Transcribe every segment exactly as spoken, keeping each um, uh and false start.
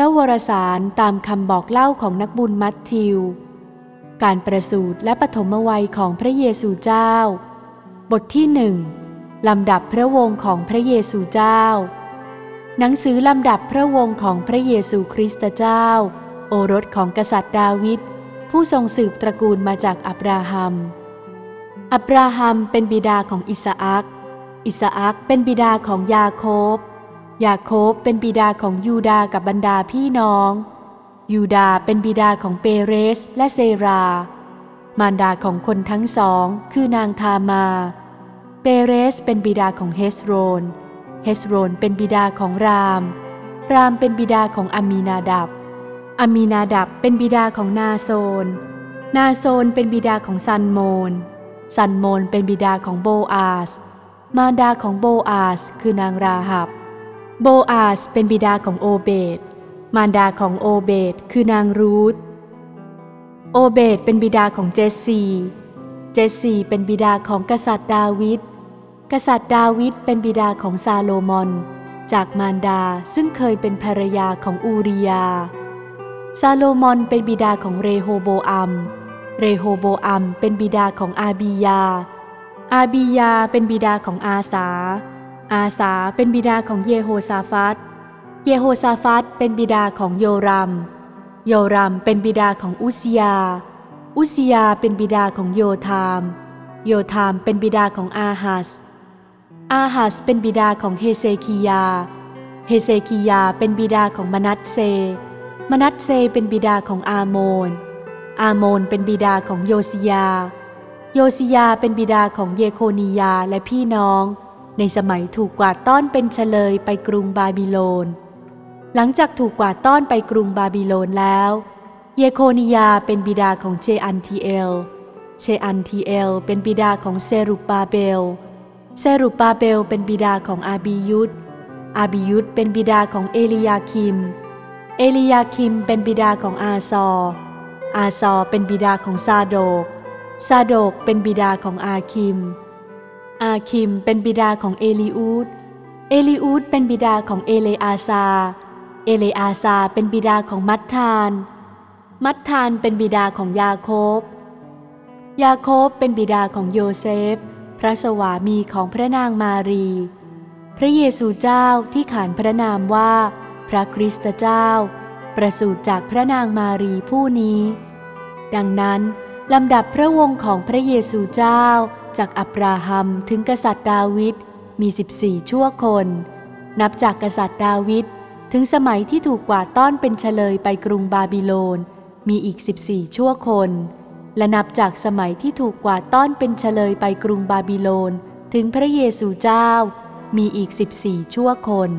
วารสารตามคำบอกเล่าของนักบุญมัทธิวการประสูติและปฐมวัยของพระเยซูเจ้าบทที่หนึ่งลำดับพระวงศ์ของพระเยซูเจ้าหนังสือลำดับพระวงศ์ของพระเยซูคริสต์เจ้าโอรสของกษัตริย์ดาวิดผู้ทรงสืบตระกูลมาจากอับราฮัมอับราฮัมเป็นบิดาของอิสอัคอิสอัคเป็นบิดาของยาโคบยาโคบเป็นบิดาของยูดาห์กับบรรดาพี่น้องยูดาห์เป็นบิดาของเปเรสและเซรามารดาของคนทั้งสองคือนางทามาเปเรสเป็นบิดาของเฮสโรนเฮสโรนเป็นบิดาของรามรามเป็นบิดาของอามีนาดับอามีนาดับเป็นบิดาของนาโซนนาโซนเป็นบิดาของซันโมนซันโมนเป็นบิดาของโบอาสมารดาของโบอาสคือนางราหับโบอาสเป็นบิดาของโอเบตมารดาของโอเบตคือนางรูธโอเบตเป็นบิดาของเจสซีเจสซีเป็นบิดาของกษัตริย์ดาวิดกษัตริย์ดาวิดเป็นบิดาของซาโลมอนจากมารดาซึ่งเคยเป็นภรรยาของอูริยาซาโลมอนเป็นบิดาของเรโฮโบอัมเรโฮโบอัมเป็นบิดาของอาบียาอาบียาเป็นบิดาของอาสาอาสาเป็นบิดาของเยโฮซาฟัตเยโฮซาฟัตเป็นบิดาของโยรัมโยรัมเป็นบิดาของอุสยาอุสยาเป็นบิดาของโยธามโยธามเป็นบิดาของอาฮัสอาฮัสเป็นบิดาของเฮเซคิยาเฮเซคิยาเป็นบิดาของมนัสเซมนัสเซเป็นบิดาของอาโมนอาโมนเป็นบิดาของโยซิยาโยซิยาเป็นบิดาของเยโคนียาและพี่น้องในสมัยถูกกวาดต้อนเป็นเฉลยไปกรุงบาบิโลนหลังจากถูกกวาดต้อนไปกรุงบาบิโลนแล้วเยโคนียาเป็นบิดาของเชอันทีเอลเชอันทีเอลเป็นบิดาของเซรุบาเบลเซรุบาเบลเป็นบิดาของอาบิยุดอาบิยุดเป็นบิดาของเอลียาคิมเอลียาคิมเป็นบิดาของอาซออาซอเป็นบิดาของซาโดกซาโดกเป็นบิดาของอาคิมอาคิมเป็นบิดาของเอลีอูดเอลีอูดเป็นบิดาของเอเลอาซาเอเลอาซาเป็นบิดาของมัทธานมัทธานเป็นบิดาของยาโคบยาโคบเป็นบิดาของโยเซฟพระสวามีของพระนางมารีพระเยซูเจ้าที่ขานพระนามว่าพระคริสต์เจ้าประสูติจากพระนางมารีผู้นี้ดังนั้นลำดับพระวงศ์ของพระเยซูเจ้าจากอับราฮัมถึงกษัตริย์ดาวิดมีสิบสี่ชั่วคนนับจากกษัตริย์ดาวิดถึงสมัยที่ถูกกวาดต้อนเป็นเฉลยไปกรุงบาบิโลนมีอีกสิบสี่ชั่วคนและนับจากสมัยที่ถูกกวาดต้อนเป็นเฉลยไปกรุงบาบิโลนถึงพระเยซูเจ้ามีอีกสิบสี่ชั่วคน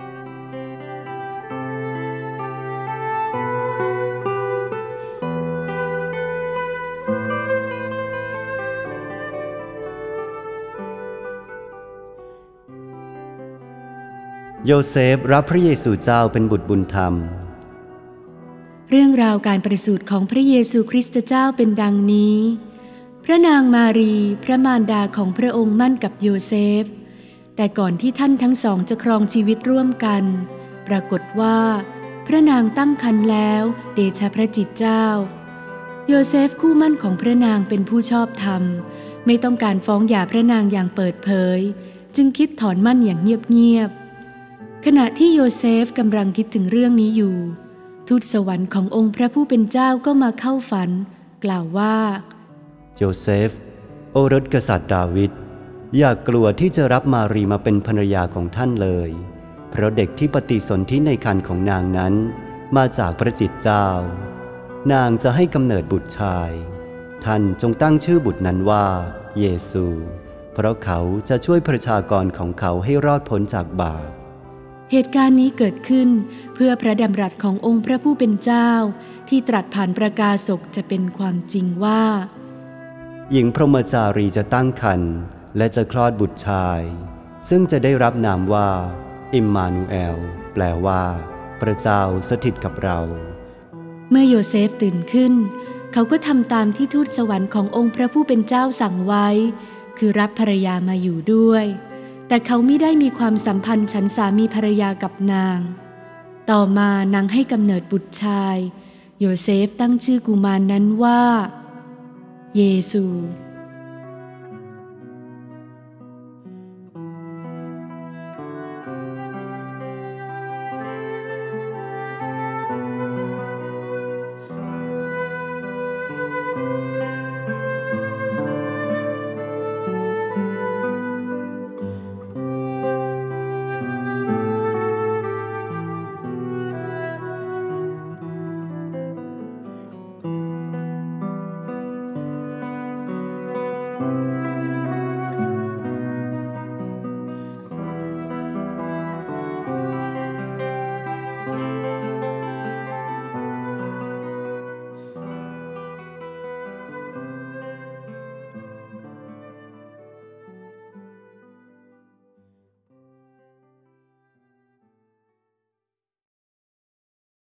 โยเซฟรับพระเยซูเจ้าเป็นบุตรบุญธรรมเรื่องราวการประสูติของพระเยซูคริสต์เจ้าเป็นดังนี้พระนางมารีพระมารดาของพระองค์มั่นกับโยเซฟแต่ก่อนที่ท่านทั้งสองจะครองชีวิตร่วมกันปรากฏว่าพระนางตั้งครรภ์แล้วเดชะพระจิตเจ้าโยเซฟคู่มั่นของพระนางเป็นผู้ชอบธรรมไม่ต้องการฟ้องหย่าพระนางอย่างเปิดเผยจึงคิดถอนมั่นอย่างเงียบๆขณะที่โยเซฟกำลังคิดถึงเรื่องนี้อยู่ทูตสวรรค์ขององค์พระผู้เป็นเจ้าก็มาเข้าฝันกล่าวว่าโยเซฟโอรสกษัตริย์ดาวิดอย่ากลัวที่จะรับมารีมาเป็นภรรยาของท่านเลยเพราะเด็กที่ปฏิสนธิในครรภ์ของนางนั้นมาจากพระจิตเจ้านางจะให้กำเนิดบุตรชายท่านจงตั้งชื่อบุตรนั้นว่าเยซูเพราะเขาจะช่วยประชากรของเขาให้รอดพ้นจากบาปเหตุการณ์นี้เกิดขึ้นเพื่อพระดำรัสขององค์พระผู้เป็นเจ้าที่ตรัสผ่านประกาศกจะเป็นความจริงว่าหญิงพรหมจารีจะตั้งครรภ์และจะคลอดบุตรชายซึ่งจะได้รับนามว่าอิมมานูเอลแปลว่าพระเจ้าสถิตกับเราเมื่อโยเซฟตื่นขึ้นเขาก็ทำตามที่ทูตสวรรค์ขององค์พระผู้เป็นเจ้าสั่งไว้คือรับภรรยามาอยู่ด้วยแต่เขาไม่ได้มีความสัมพันธ์ฉันสามีภรรยากับนางต่อมานางให้กำเนิดบุตรชายโยเซฟตั้งชื่อกุมารนั้นว่าเยซู